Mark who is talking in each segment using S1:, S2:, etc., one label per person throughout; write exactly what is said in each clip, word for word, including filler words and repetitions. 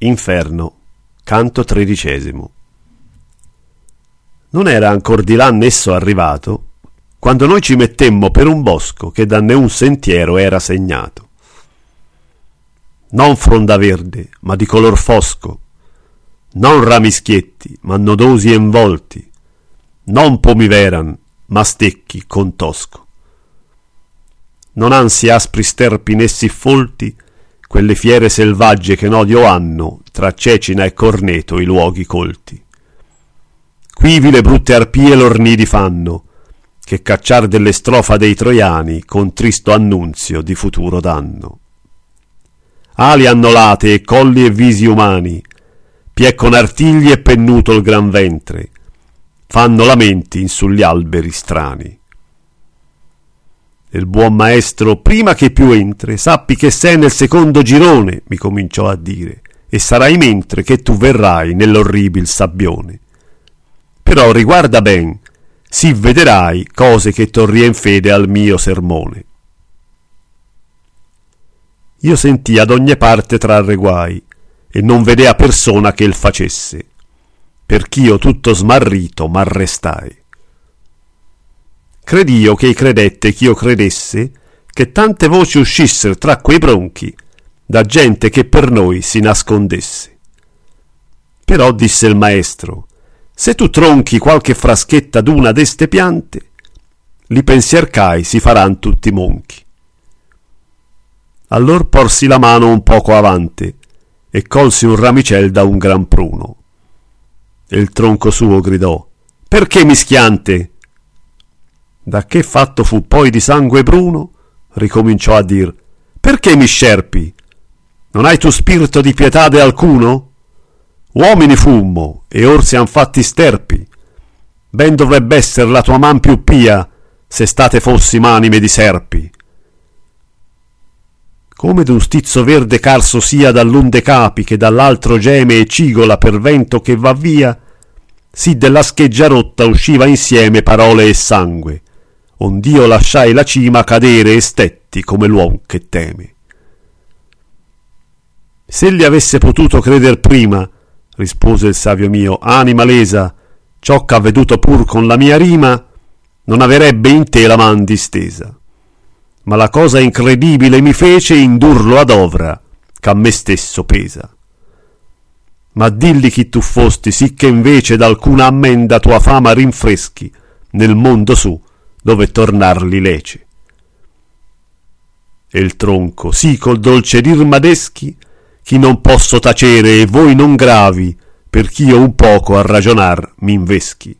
S1: Inferno, canto tredicesimo. Non era ancor di là nesso arrivato, quando noi ci mettemmo per un bosco che da neun sentiero era segnato. Non fronda verde, ma di color fosco, non rami schietti, ma nodosi e involti, non pomi veran, ma stecchi con tosco. Non ansi aspri sterpi né siffolti, quelle fiere selvagge che n'odio hanno tra Cecina e Corneto i luoghi colti. Quivi le brutte arpie lor nidi fanno, che cacciar delle strofa dei troiani con tristo annunzio di futuro danno. Ali annolate e colli e visi umani, pie con artigli e pennuto il gran ventre, fanno lamenti in sugli alberi strani. Il buon maestro, prima che più entre, sappi che sei nel secondo girone, mi cominciò a dire, e sarai mentre che tu verrai nell'orribil sabbione. Però riguarda ben, sì vederai cose che torrien fede al mio sermone. Io sentii ad ogni parte trarre guai, e non vedea persona che il facesse, perch'io tutto smarrito m'arrestai. Cred'io che credette ch'io credesse che tante voci uscisser tra quei bronchi da gente che per noi si nascondesse. Però disse il maestro: se tu tronchi qualche fraschetta d'una d'este piante, li pensier ch'hai si faran tutti monchi. Allor porsi la mano un poco avante e colsi un ramicel da un gran pruno. E il tronco suo gridò: perché mischiante? Da che fatto fu poi di sangue bruno, ricominciò a dir: perché mi scerpi? Non hai tu spirito di pietade alcuno? Uomini fummo, e or siam fatti sterpi. Ben dovrebbe esser la tua man più pia, se state fossimo anime di serpi. Come d'un stizzo verde carso sia dall'un de capi, che dall'altro geme e cigola per vento che va via, sì della scheggia rotta usciva insieme parole e sangue, ond'io lasciai la cima cadere e stetti come l'uom che teme. S'egli avesse potuto creder prima, rispose il savio mio, anima lesa, ciò ch'ha veduto pur con la mia rima, non averebbe in te la man distesa. Ma la cosa incredibile mi fece indurlo ad ovra, ch'a me stesso pesa. Ma dilli chi tu fosti, sì che invece d'alcuna ammenda tua fama rinfreschi nel mondo su, dove tornarli lece. E il tronco, sì col dolce dir m'adeschi, chi non posso tacere e voi non gravi, perch'io un poco a ragionar m'inveschi.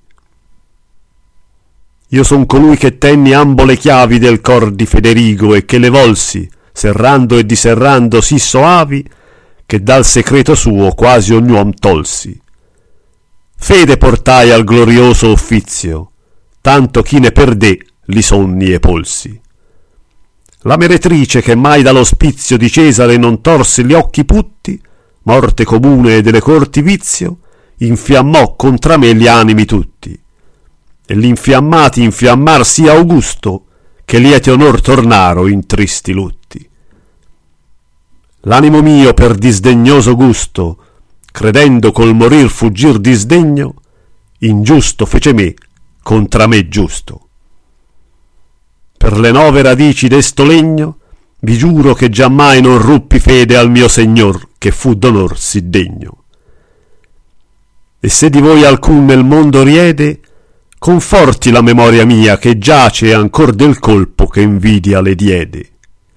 S1: Io son colui che tenni ambo le chiavi del cor di Federigo e che le volsi, serrando e diserrando sì soavi, che dal secreto suo quasi ognuom tolsi. Fede portai al glorioso uffizio, tanto chi ne perdè li sonni e polsi. La meretrice che mai dall'ospizio di Cesare non torse gli occhi putti, morte comune delle corti vizio, infiammò contra me gli animi tutti. E l'infiammati infiammar sì Augusto, che lieti onor tornaro in tristi lutti. L'animo mio per disdegnoso gusto, credendo col morir fuggir disdegno, ingiusto fece me contra me giusto. Per le nove radici d'esto legno vi giuro che giammai non ruppi fede al mio Signor, che fu d'onor sì degno. E se di voi alcun nel mondo riede, conforti la memoria mia che giace ancor del colpo che invidia le diede.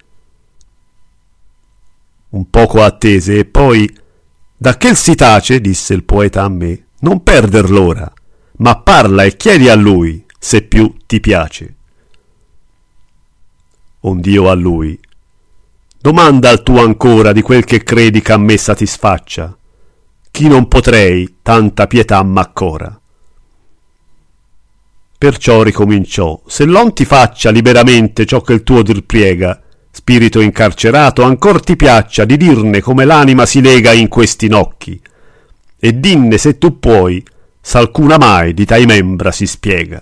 S1: Un poco attese e poi: da che si tace, disse il poeta a me, non perder l'ora, ma parla e chiedi a lui se più ti piace. Ond'io a lui: domanda al tuo ancora di quel che credi ch'a me satisfaccia, chi non potrei tanta pietà m'accora. Perciò ricominciò: se l'on ti faccia liberamente ciò che il tuo dir priega, spirito incarcerato, ancor ti piaccia di dirne come l'anima si lega in questi nocchi, e dinne se tu puoi, s'alcuna mai di tai membra si spiega.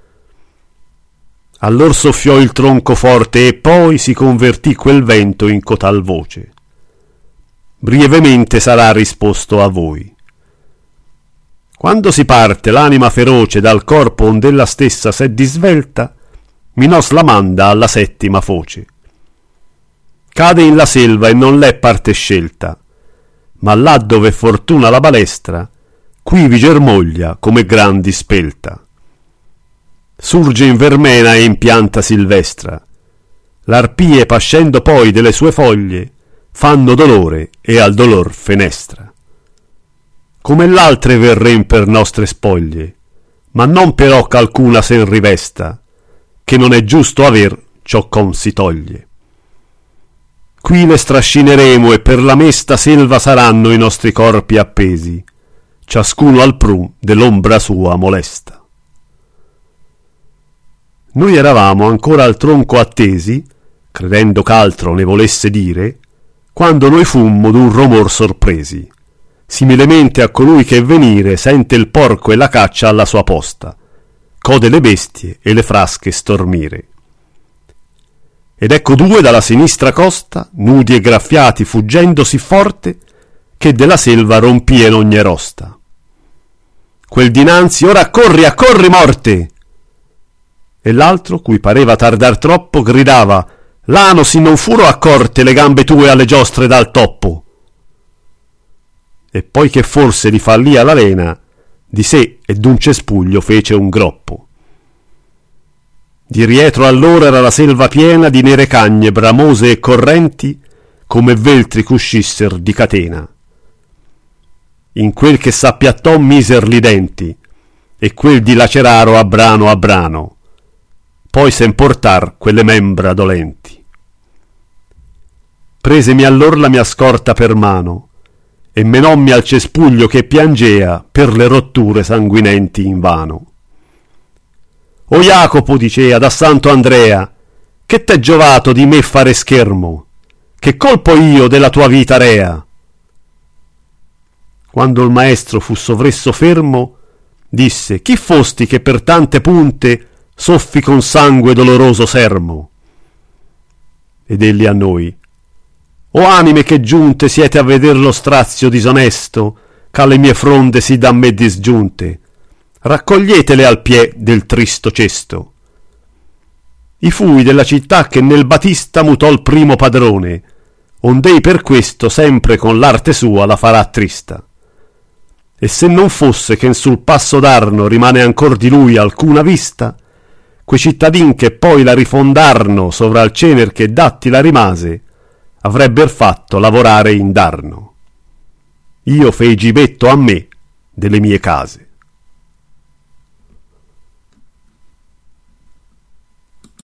S1: Allor soffiò il tronco forte e poi si convertì quel vento in cotal voce: Brievemente sarà risposto a voi. Quando si parte l'anima feroce dal corpo ond'ella stessa s'è disvelta, Minos la manda alla settima foce. Cade in la selva e non l'è parte scelta, ma là dove fortuna la balestra, qui vi germoglia come gran dispelta. Surge in vermena e in pianta silvestra, l'arpie pascendo poi delle sue foglie, fanno dolore e al dolor fenestra. Come l'altre verrem per nostre spoglie, ma non però ch'alcuna sen rivesta, che non è giusto aver ciò con si toglie. Qui le strascineremo e per la mesta selva saranno i nostri corpi appesi, ciascuno al prun dell'ombra sua molesta. Noi eravamo ancora al tronco attesi, credendo ch'altro ne volesse dire, quando noi fummo d'un romor sorpresi, similemente a colui che venire sente il porco e la caccia alla sua posta, code le bestie e le frasche stormire. Ed ecco due dalla sinistra costa, nudi e graffiati, fuggendo sì forte, che della selva rompien ogni rosta. Quel dinanzi: ora accorri, accorri morte! E l'altro, cui pareva tardar troppo, gridava: Lano, si non furo accorte le gambe tue alle giostre dal toppo. E poi che forse li fallì alla lena, di sé e d'un cespuglio fece un groppo. Di rietro allora era la selva piena di nere cagne bramose e correnti, come veltri c'uscisser di catena. In quel che s'appiattò miser li denti, e quel dilaceraro a brano a brano, poi s'emportar quelle membra dolenti. Presemi allor la mia scorta per mano, e menommi al cespuglio che piangea per le rotture sanguinenti invano. O Jacopo, dicea, da Santo Andrea, che t'è giovato di me fare schermo? Che colpo io della tua vita rea? Quando il maestro fu sovresso fermo, disse: chi fosti che per tante punte soffi con sangue doloroso sermo? Ed egli a noi: o anime che giunte siete a veder lo strazio disonesto c'alle mie fronde si da me disgiunte, raccoglietele al piè del tristo cesto. I fui della città che nel Batista mutò il primo padrone, ond'ei per questo sempre con l'arte sua la farà trista. E se non fosse che sul passo d'Arno rimane ancor di lui alcuna vista, quei cittadin che poi la rifondarno sovra il cener che datti la rimase, avrebber fatto lavorare indarno. Io fei gibetto a me delle mie case.